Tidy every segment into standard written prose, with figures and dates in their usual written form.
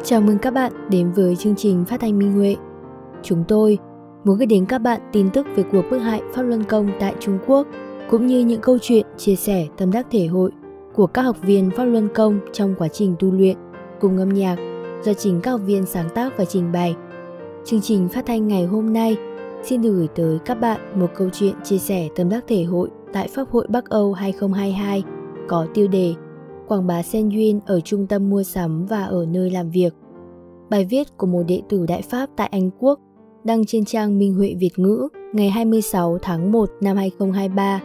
Chào mừng các bạn đến với chương trình phát thanh Minh Huệ. Chúng tôi muốn gửi đến các bạn tin tức về cuộc bức hại Pháp Luân Công tại Trung Quốc, cũng như những câu chuyện chia sẻ tâm đắc thể hội của các học viên Pháp Luân Công trong quá trình tu luyện cùng âm nhạc do chính các học viên sáng tác và trình bày. Chương trình phát thanh ngày hôm nay xin được gửi tới các bạn một câu chuyện chia sẻ tâm đắc thể hội tại Pháp hội Bắc Âu 2022 có tiêu đề Quảng bá Sen Duyên ở trung tâm mua sắm và ở nơi làm việc. Bài viết của một đệ tử Đại Pháp tại Anh Quốc đăng trên trang Minh Huệ Việt ngữ ngày 26 tháng 1 năm 2023.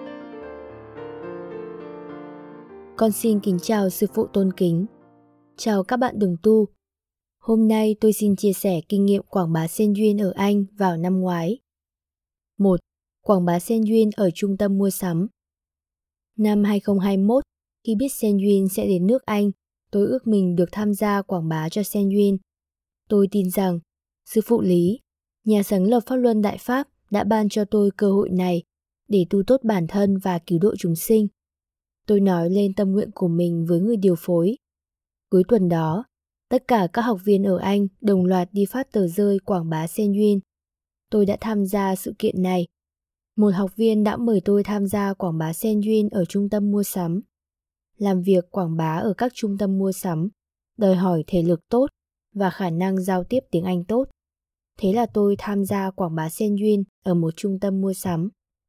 Con xin kính chào sư phụ tôn kính. Chào các bạn đồng tu. Hôm nay tôi xin chia sẻ kinh nghiệm quảng bá Sen Duyên ở Anh vào năm ngoái. 1. Quảng bá Sen Duyên ở trung tâm mua sắm. Năm 2021, khi biết Sen Duyên sẽ đến nước Anh, tôi ước mình được tham gia quảng bá cho Sen Duyên. Tôi tin rằng sư phụ Lý, nhà sáng lập Pháp Luân Đại Pháp, đã ban cho tôi cơ hội này để tu tốt bản thân và cứu độ chúng sinh. Tôi nói lên tâm nguyện của mình với người điều phối. Cuối tuần đó, tất cả các học viên ở Anh đồng loạt đi phát tờ rơi quảng bá Sen Duyên. Tôi đã tham gia sự kiện này. Một học viên đã mời tôi tham gia quảng bá Sen Duyên ở trung tâm mua sắm. Làm việc quảng bá ở các trung tâm mua sắm đòi hỏi thể lực tốt và khả năng giao tiếp tiếng Anh tốt. Thế là tôi tham gia quảng bá Sen Duyên ở một trung tâm mua sắm.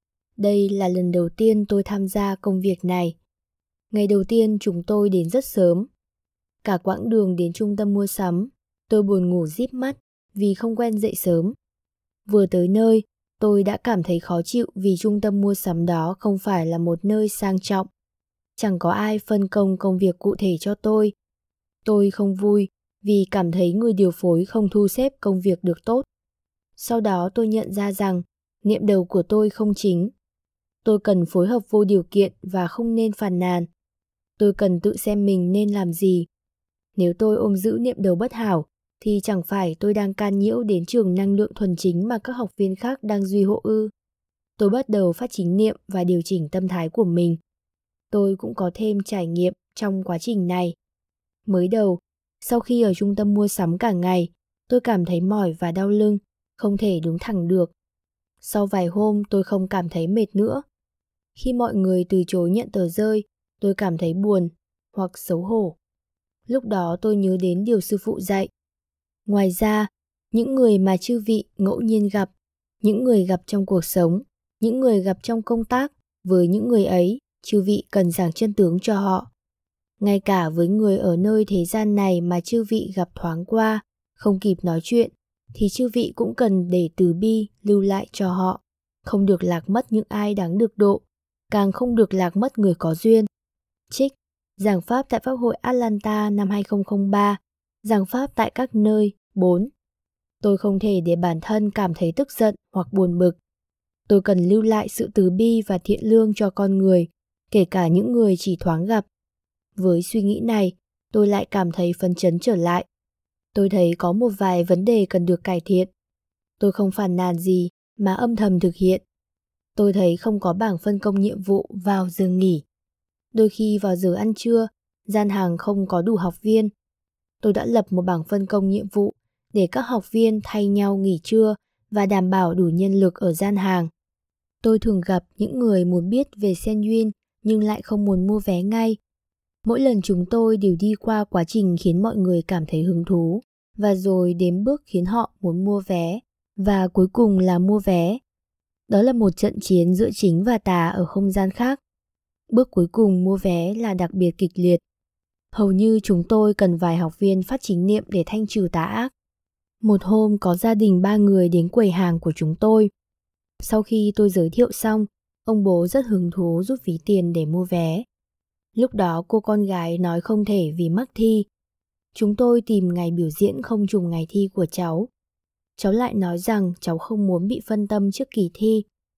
Đây là lần đầu tiên tôi tham gia công việc này. Ngày đầu tiên chúng tôi đến rất sớm. Cả quãng đường đến trung tâm mua sắm, tôi buồn ngủ díp mắt vì không quen dậy sớm. Vừa tới nơi, tôi đã cảm thấy khó chịu vì trung tâm mua sắm đó không phải là một nơi sang trọng. Chẳng có ai phân công công việc cụ thể cho tôi. Tôi không vui vì cảm thấy người điều phối không thu xếp công việc được tốt. Sau đó tôi nhận ra rằng niệm đầu của tôi không chính. Tôi cần phối hợp vô điều kiện và không nên phàn nàn. Tôi cần tự xem mình nên làm gì. Nếu tôi ôm giữ niệm đầu bất hảo, thì chẳng phải tôi đang can nhiễu đến trường năng lượng thuần chính mà các học viên khác đang duy hộ ư. Tôi bắt đầu phát chính niệm và điều chỉnh tâm thái của mình. Tôi cũng có thêm trải nghiệm trong quá trình này. Mới đầu, sau khi ở trung tâm mua sắm cả ngày, tôi cảm thấy mỏi và đau lưng, không thể đứng thẳng được. Sau vài hôm tôi không cảm thấy mệt nữa. Khi mọi người từ chối nhận tờ rơi, tôi cảm thấy buồn hoặc xấu hổ. Lúc đó tôi nhớ đến điều sư phụ dạy. Ngoài ra, những người mà chư vị ngẫu nhiên gặp, những người gặp trong cuộc sống, những người gặp trong công tác, với những người ấy, chư vị cần giảng chân tướng cho họ. Ngay cả với người ở nơi thế gian này mà chư vị gặp thoáng qua, không kịp nói chuyện, thì chư vị cũng cần để từ bi lưu lại cho họ. Không được lạc mất những ai đáng được độ, càng không được lạc mất người có duyên. Trích Giảng pháp tại Pháp hội Atlanta năm 2003, giảng pháp tại các nơi 4. Tôi không thể để bản thân cảm thấy tức giận hoặc buồn bực. Tôi cần lưu lại sự từ bi và thiện lương cho con người, kể cả những người chỉ thoáng gặp. Với suy nghĩ này, tôi lại cảm thấy phấn chấn trở lại. Tôi thấy có một vài vấn đề cần được cải thiện. Tôi không phàn nàn gì mà âm thầm thực hiện. Tôi thấy không có bảng phân công nhiệm vụ vào giờ nghỉ. Đôi khi vào giờ ăn trưa, gian hàng không có đủ học viên. Tôi đã lập một bảng phân công nhiệm vụ để các học viên thay nhau nghỉ trưa và đảm bảo đủ nhân lực ở gian hàng. Tôi thường gặp những người muốn biết về Sen Duyên nhưng lại không muốn mua vé ngay. Mỗi lần chúng tôi đều đi qua quá trình khiến mọi người cảm thấy hứng thú và rồi đến bước khiến họ muốn mua vé và cuối cùng là mua vé. Đó là một trận chiến giữa chính và tà ở không gian khác. Bước cuối cùng mua vé là đặc biệt kịch liệt. Hầu như chúng tôi cần vài học viên phát chính niệm để thanh trừ tà ác. Một hôm có gia đình 3 người đến quầy hàng của chúng tôi. Sau khi tôi giới thiệu xong, ông bố rất hứng thú rút ví tiền để mua vé. Lúc đó cô con gái nói không thể vì mắc thi. Chúng tôi tìm ngày biểu diễn không trùng ngày thi của cháu. Cháu lại nói rằng cháu không muốn bị phân tâm trước kỳ thi.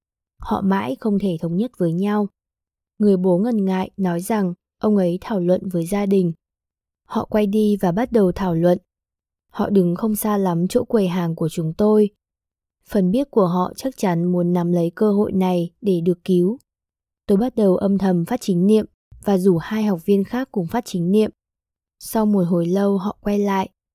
Họ mãi không thể thống nhất với nhau. Người bố ngần ngại nói rằng ông ấy thảo luận với gia đình. Họ quay đi và bắt đầu thảo luận. Họ đứng không xa lắm chỗ quầy hàng của chúng tôi. Phần biết của họ chắc chắn muốn nắm lấy cơ hội này để được cứu. Tôi bắt đầu âm thầm phát chính niệm và rủ 2 học viên khác cùng phát chính niệm. Sau một hồi lâu họ quay lại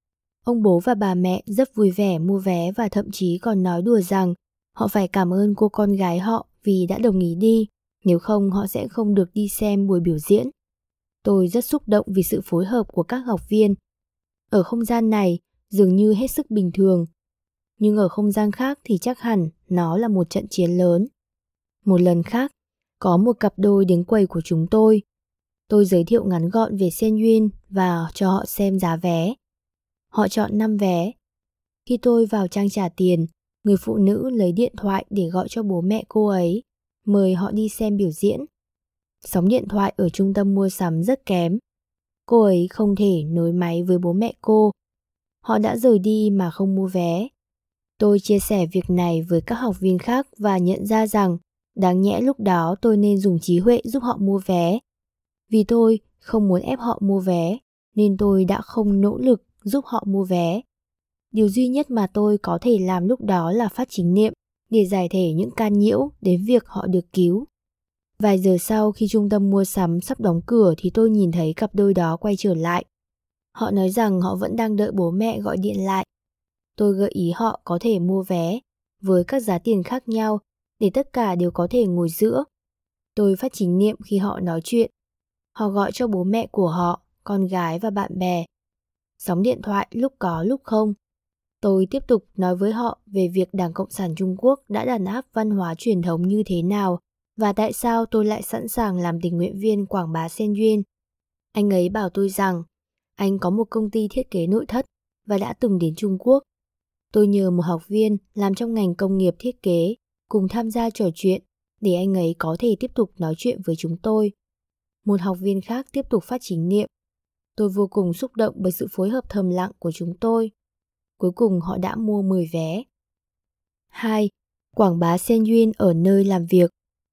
Ông bố và bà mẹ rất vui vẻ mua vé và thậm chí còn nói đùa rằng họ phải cảm ơn cô con gái họ vì đã đồng ý đi, nếu không họ sẽ không được đi xem buổi biểu diễn. Tôi rất xúc động vì sự phối hợp của các học viên. Ở không gian này dường như hết sức bình thường, nhưng ở không gian khác thì chắc hẳn nó là một trận chiến lớn. Một lần khác, có một cặp đôi đến quầy của chúng tôi. Tôi giới thiệu ngắn gọn về Sen Yun và cho họ xem giá vé. Họ chọn 5 vé. Khi tôi vào trang trả tiền, người phụ nữ lấy điện thoại để gọi cho bố mẹ cô ấy, mời họ đi xem biểu diễn. Sóng điện thoại ở trung tâm mua sắm rất kém. Cô ấy không thể nối máy với bố mẹ cô. Họ đã rời đi mà không mua vé. Tôi chia sẻ việc này với các học viên khác và nhận ra rằng đáng nhẽ lúc đó tôi nên dùng trí huệ giúp họ mua vé. Vì tôi không muốn ép họ mua vé, nên tôi đã không nỗ lực giúp họ mua vé. Điều duy nhất mà tôi có thể làm lúc đó là phát chính niệm để giải thể những can nhiễu đến việc họ được cứu. Vài giờ sau khi trung tâm mua sắm sắp đóng cửa thì tôi nhìn thấy cặp đôi đó quay trở lại. Họ nói rằng họ vẫn đang đợi bố mẹ gọi điện lại. Tôi gợi ý họ có thể mua vé với các giá tiền khác nhau để tất cả đều có thể ngồi giữa. Tôi phát chính niệm khi họ nói chuyện. Họ gọi cho bố mẹ của họ, con gái và bạn bè. Sóng điện thoại lúc có lúc không. Tôi tiếp tục nói với họ về việc Đảng Cộng sản Trung Quốc đã đàn áp văn hóa truyền thống như thế nào và tại sao tôi lại sẵn sàng làm tình nguyện viên quảng bá Sen Yun. Anh ấy bảo tôi rằng anh có một công ty thiết kế nội thất và đã từng đến Trung Quốc. Tôi nhờ một học viên làm trong ngành công nghiệp thiết kế cùng tham gia trò chuyện để anh ấy có thể tiếp tục nói chuyện với chúng tôi. Một học viên khác tiếp tục phát chính niệm. Tôi vô cùng xúc động bởi sự phối hợp thầm lặng của chúng tôi. Cuối cùng họ đã mua 10 vé. 2. Quảng bá Sen Yun ở nơi làm việc.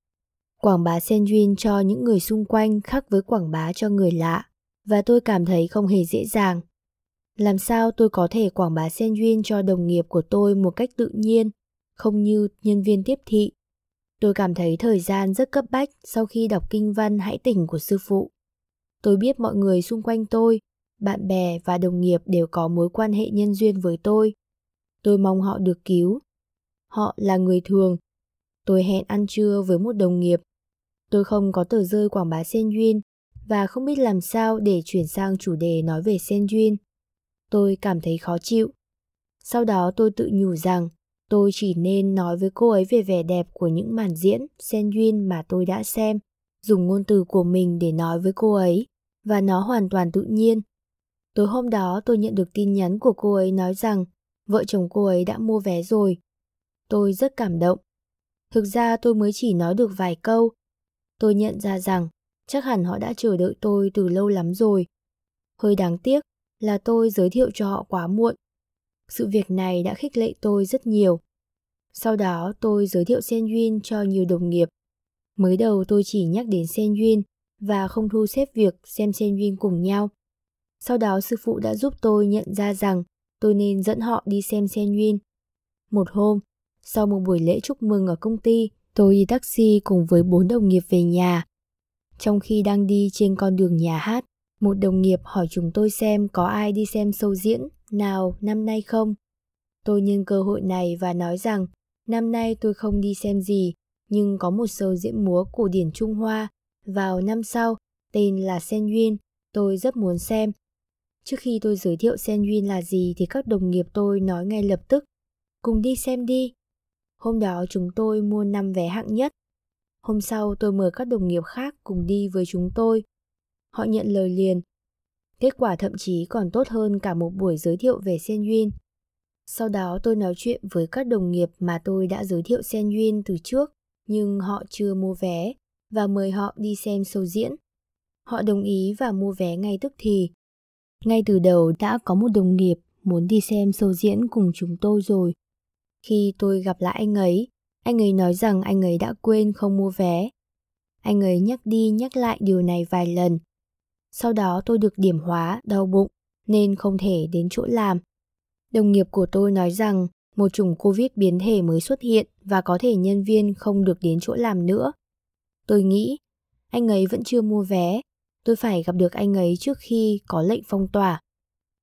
Quảng bá Sen Yun cho những người xung quanh khác với quảng bá cho người lạ, và tôi cảm thấy không hề dễ dàng. Làm sao tôi có thể quảng bá Sen Yun cho đồng nghiệp của tôi một cách tự nhiên, không như nhân viên tiếp thị? Tôi cảm thấy thời gian rất cấp bách sau khi đọc kinh văn Hãy Tỉnh của sư phụ. Tôi biết mọi người xung quanh tôi, bạn bè và đồng nghiệp đều có mối quan hệ nhân duyên với tôi. Tôi mong họ được cứu. Họ là người thường. Tôi hẹn ăn trưa với một đồng nghiệp. Tôi không có tờ rơi quảng bá Sen Yun và không biết làm sao để chuyển sang chủ đề nói về Sen Yun. Tôi cảm thấy khó chịu. Sau đó tôi tự nhủ rằng tôi chỉ nên nói với cô ấy về vẻ đẹp của những màn diễn Sen Yun mà tôi đã xem, dùng ngôn từ của mình để nói với cô ấy, và nó hoàn toàn tự nhiên. Tối hôm đó tôi nhận được tin nhắn của cô ấy nói rằng vợ chồng cô ấy đã mua vé rồi. Tôi rất cảm động. Thực ra tôi mới chỉ nói được vài câu. Tôi nhận ra rằng chắc hẳn họ đã chờ đợi tôi từ lâu lắm rồi. Hơi đáng tiếc là tôi giới thiệu cho họ quá muộn. Sự việc này đã khích lệ tôi rất nhiều. Sau đó tôi giới thiệu Sen Yun cho nhiều đồng nghiệp. Mới đầu tôi chỉ nhắc đến Sen Yun và không thu xếp việc xem Sen Yun cùng nhau. Sau đó sư phụ đã giúp tôi nhận ra rằng tôi nên dẫn họ đi xem Sen Yun. Một hôm, sau một buổi lễ chúc mừng ở công ty, tôi đi taxi cùng với 4 đồng nghiệp về nhà. Trong khi đang đi trên con đường nhà hát, một đồng nghiệp hỏi chúng tôi xem có ai đi xem show diễn nào năm nay không. Tôi nhân cơ hội này và nói rằng năm nay tôi không đi xem gì, nhưng có một show diễn múa cổ điển Trung Hoa vào năm sau tên là Sen Yun, tôi rất muốn xem. Trước khi tôi giới thiệu Sen Yun là gì thì các đồng nghiệp tôi nói ngay lập tức, cùng đi xem đi. Hôm đó chúng tôi mua 5 vé hạng nhất. Hôm sau tôi mời các đồng nghiệp khác cùng đi với chúng tôi. Họ nhận lời liền. Kết quả thậm chí còn tốt hơn cả một buổi giới thiệu về Sen Yun. Sau đó tôi nói chuyện với các đồng nghiệp mà tôi đã giới thiệu Sen Yun từ trước, nhưng họ chưa mua vé, và mời họ đi xem show diễn. Họ đồng ý và mua vé ngay tức thì. Ngay từ đầu đã có một đồng nghiệp muốn đi xem show diễn cùng chúng tôi rồi. Khi tôi gặp lại anh ấy nói rằng anh ấy đã quên không mua vé. Anh ấy nhắc đi nhắc lại điều này vài lần. Sau đó tôi được điểm hóa, đau bụng, nên không thể đến chỗ làm. Đồng nghiệp của tôi nói rằng một chủng Covid biến thể mới xuất hiện và có thể nhân viên không được đến chỗ làm nữa. Tôi nghĩ, anh ấy vẫn chưa mua vé. Tôi phải gặp được anh ấy trước khi có lệnh phong tỏa.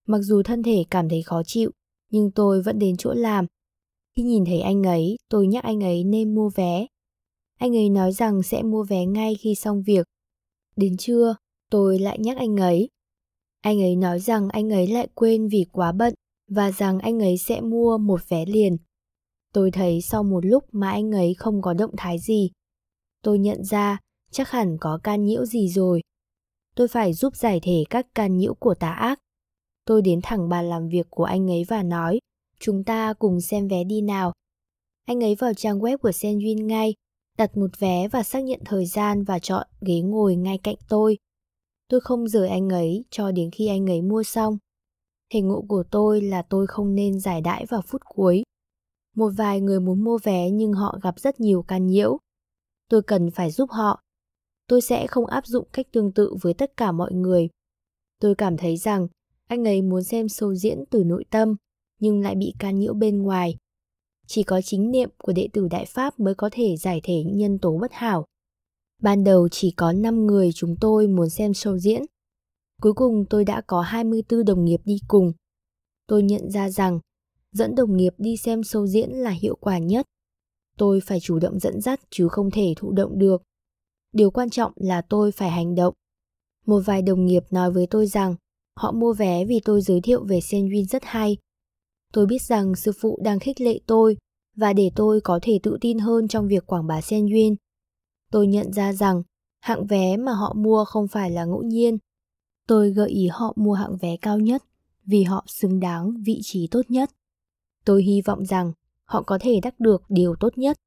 Mặc dù thân thể cảm thấy khó chịu, nhưng tôi vẫn đến chỗ làm. Khi nhìn thấy anh ấy, tôi nhắc anh ấy nên mua vé. Anh ấy nói rằng sẽ mua vé ngay khi xong việc. Đến trưa, tôi lại nhắc anh ấy. Anh ấy nói rằng anh ấy lại quên vì quá bận và rằng anh ấy sẽ mua một vé liền. Tôi thấy sau một lúc mà anh ấy không có động thái gì. Tôi nhận ra chắc hẳn có can nhiễu gì rồi. Tôi phải giúp giải thể các can nhiễu của tà ác. Tôi đến thẳng bàn làm việc của anh ấy và nói, chúng ta cùng xem vé đi nào. Anh ấy vào trang web của Senwin ngay, đặt một vé và xác nhận thời gian và chọn ghế ngồi ngay cạnh tôi. Tôi không rời anh ấy cho đến khi anh ấy mua xong. Thể ngộ của tôi là tôi không nên giải đãi vào phút cuối. Một vài người muốn mua vé nhưng họ gặp rất nhiều can nhiễu. Tôi cần phải giúp họ. Tôi sẽ không áp dụng cách tương tự với tất cả mọi người. Tôi cảm thấy rằng anh ấy muốn xem show diễn từ nội tâm, nhưng lại bị can nhiễu bên ngoài. Chỉ có chính niệm của đệ tử Đại Pháp mới có thể giải thể những nhân tố bất hảo. Ban đầu chỉ có 5 người chúng tôi muốn xem show diễn. Cuối cùng tôi đã có 24 đồng nghiệp đi cùng. Tôi nhận ra rằng dẫn đồng nghiệp đi xem show diễn là hiệu quả nhất. Tôi phải chủ động dẫn dắt chứ không thể thụ động được. Điều quan trọng là tôi phải hành động. Một vài đồng nghiệp nói với tôi rằng họ mua vé vì tôi giới thiệu về Senwin rất hay. Tôi biết rằng sư phụ đang khích lệ tôi và để tôi có thể tự tin hơn trong việc quảng bá Senwin. Tôi nhận ra rằng hạng vé mà họ mua không phải là ngẫu nhiên. Tôi gợi ý họ mua hạng vé cao nhất vì họ xứng đáng vị trí tốt nhất. Tôi hy vọng rằng họ có thể đắc được điều tốt nhất.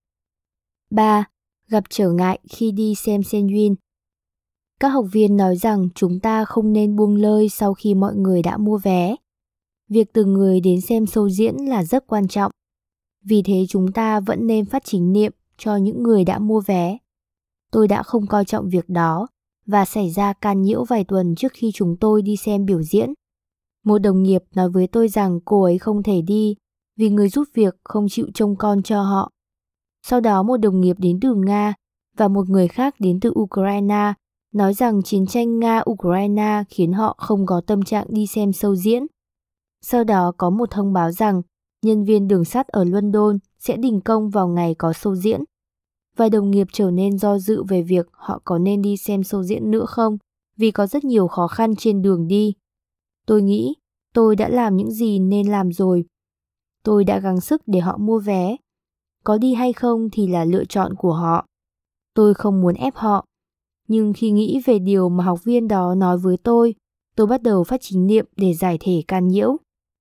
3. Gặp trở ngại khi đi xem Senwin. Các học viên nói rằng chúng ta không nên buông lơi sau khi mọi người đã mua vé. Việc từng người đến xem show diễn là rất quan trọng. Vì thế chúng ta vẫn nên phát chính niệm cho những người đã mua vé. Tôi đã không coi trọng việc đó và xảy ra can nhiễu vài tuần trước khi chúng tôi đi xem biểu diễn. Một đồng nghiệp nói với tôi rằng cô ấy không thể đi vì người giúp việc không chịu trông con cho họ. Sau đó một đồng nghiệp đến từ Nga và một người khác đến từ Ukraine nói rằng chiến tranh Nga-Ukraine khiến họ không có tâm trạng đi xem show diễn. Sau đó có một thông báo rằng nhân viên đường sắt ở London sẽ đình công vào ngày có show diễn. Vài đồng nghiệp trở nên do dự về việc họ có nên đi xem show diễn nữa không vì có rất nhiều khó khăn trên đường đi. Tôi nghĩ tôi đã làm những gì nên làm rồi. Tôi đã gắng sức để họ mua vé. Có đi hay không thì là lựa chọn của họ. Tôi không muốn ép họ. Nhưng khi nghĩ về điều mà học viên đó nói với tôi bắt đầu phát chính niệm để giải thể can nhiễu.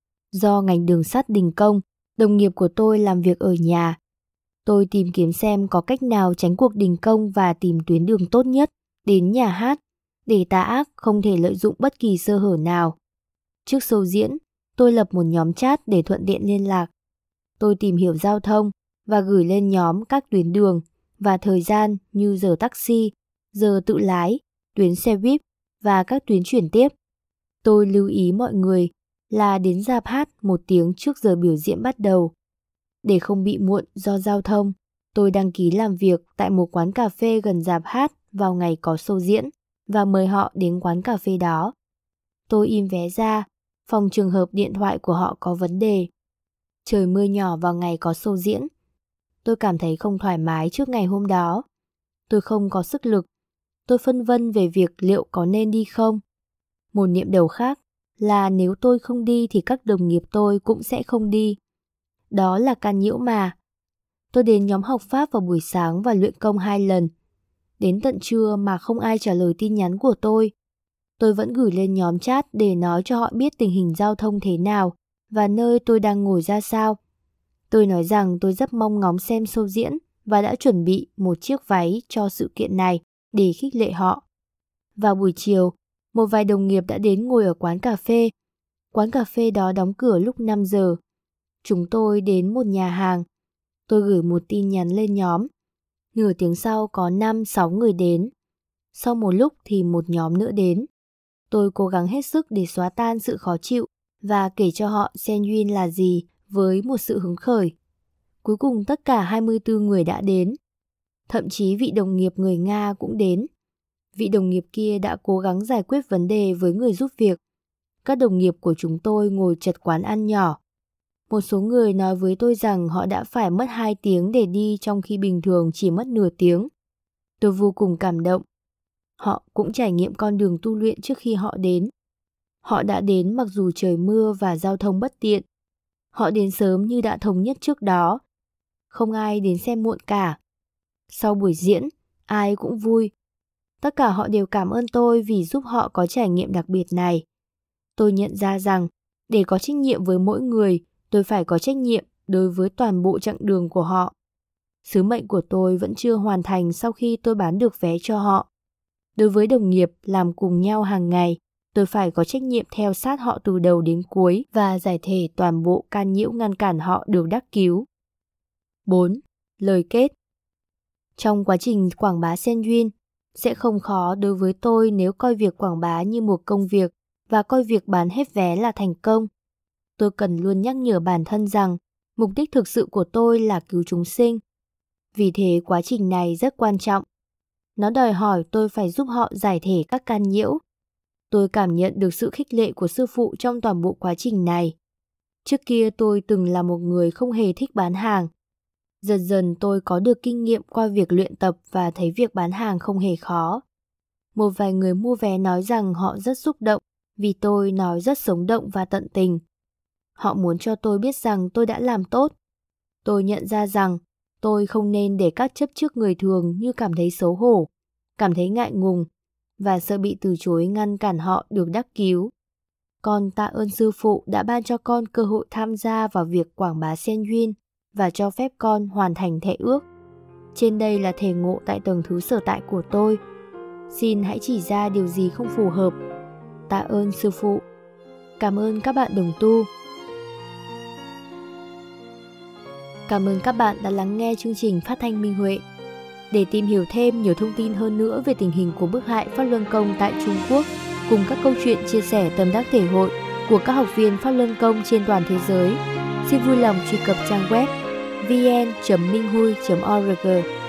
Do ngành đường sắt đình công, đồng nghiệp của tôi làm việc ở nhà. Tôi tìm kiếm xem có cách nào tránh cuộc đình công và tìm tuyến đường tốt nhất đến nhà hát để tà ác không thể lợi dụng bất kỳ sơ hở nào. Trước show diễn, tôi lập một nhóm chat để thuận tiện liên lạc. Tôi tìm hiểu giao thông và gửi lên nhóm các tuyến đường và thời gian như giờ taxi, giờ tự lái, tuyến xe buýt và các tuyến chuyển tiếp. Tôi lưu ý mọi người là đến rạp hát 1 tiếng trước giờ biểu diễn bắt đầu. Để không bị muộn do giao thông, tôi đăng ký làm việc tại một quán cà phê gần rạp hát vào ngày có show diễn và mời họ đến quán cà phê đó. Tôi in vé ra, phòng trường hợp điện thoại của họ có vấn đề. Trời mưa nhỏ vào ngày có show diễn. Tôi cảm thấy không thoải mái trước ngày hôm đó. Tôi không có sức lực. Tôi phân vân về việc liệu có nên đi không. Một niệm đầu khác là nếu tôi không đi thì các đồng nghiệp tôi cũng sẽ không đi. Đó là can nhiễu mà. Tôi đến nhóm học Pháp vào buổi sáng và luyện công 2 lần. Đến tận trưa mà không ai trả lời tin nhắn của tôi. Tôi vẫn gửi lên nhóm chat để nói cho họ biết tình hình giao thông thế nào và nơi tôi đang ngồi ra sao. Tôi nói rằng tôi rất mong ngóng xem show diễn và đã chuẩn bị một chiếc váy cho sự kiện này để khích lệ họ. Vào buổi chiều, một vài đồng nghiệp đã đến ngồi ở quán cà phê. Quán cà phê đó đóng cửa lúc 5 giờ. Chúng tôi đến một nhà hàng. Tôi gửi một tin nhắn lên nhóm. Nửa tiếng sau có 5-6 người đến. Sau một lúc thì một nhóm nữa đến. Tôi cố gắng hết sức để xóa tan sự khó chịu và kể cho họ Senwin là gì với một sự hứng khởi. Cuối cùng tất cả 24 người đã đến. Thậm chí vị đồng nghiệp người Nga cũng đến. Vị đồng nghiệp kia đã cố gắng giải quyết vấn đề với người giúp việc. các đồng nghiệp của chúng tôi ngồi chật quán ăn nhỏ. Một số người nói với tôi rằng họ đã phải mất 2 tiếng để đi trong khi bình thường chỉ mất nửa tiếng. Tôi vô cùng cảm động. Họ cũng trải nghiệm con đường tu luyện trước khi họ đến. Họ đã đến mặc dù trời mưa và giao thông bất tiện. Họ đến sớm như đã thống nhất trước đó. Không ai đến xem muộn cả. Sau buổi diễn, ai cũng vui. Tất cả họ đều cảm ơn tôi vì giúp họ có trải nghiệm đặc biệt này. Tôi nhận ra rằng, để có trách nhiệm với mỗi người, tôi phải có trách nhiệm đối với toàn bộ chặng đường của họ. Sứ mệnh của tôi vẫn chưa hoàn thành sau khi tôi bán được vé cho họ. Đối với đồng nghiệp làm cùng nhau hàng ngày, tôi phải có trách nhiệm theo sát họ từ đầu đến cuối và giải thể toàn bộ can nhiễu ngăn cản họ được đắc cứu. 4. Lời kết. Trong quá trình quảng bá Sengyun, sẽ không khó đối với tôi nếu coi việc quảng bá như một công việc và coi việc bán hết vé là thành công. Tôi cần luôn nhắc nhở bản thân rằng mục đích thực sự của tôi là cứu chúng sinh. Vì thế quá trình này rất quan trọng. Nó đòi hỏi tôi phải giúp họ giải thể các can nhiễu. Tôi cảm nhận được sự khích lệ của sư phụ trong toàn bộ quá trình này. Trước kia tôi từng là một người không hề thích bán hàng. Dần dần tôi có được kinh nghiệm qua việc luyện tập và thấy việc bán hàng không hề khó. Một vài người mua vé nói rằng họ rất xúc động vì tôi nói rất sống động và tận tình. Họ muốn cho tôi biết rằng tôi đã làm tốt. Tôi nhận ra rằng tôi không nên để các chấp trước người thường như cảm thấy xấu hổ, cảm thấy ngại ngùng và sợ bị từ chối ngăn cản họ được đắc cứu. Con tạ ơn sư phụ đã ban cho con cơ hội tham gia vào việc quảng bá Sengyun và cho phép con hoàn thành thệ ước. Trên đây là thể ngộ tại tầng thứ sở tại của tôi. Xin hãy chỉ ra điều gì không phù hợp. Tạ ơn sư phụ. Cảm ơn các bạn đồng tu. Cảm ơn các bạn đã lắng nghe chương trình phát thanh Minh Huệ. Để tìm hiểu thêm nhiều thông tin hơn nữa về tình hình của bức hại Pháp Luân Công tại Trung Quốc, cùng các câu chuyện chia sẻ tâm đắc thể hội của các học viên Pháp Luân Công trên toàn thế giới, xin vui lòng truy cập trang web vn.minhui.org.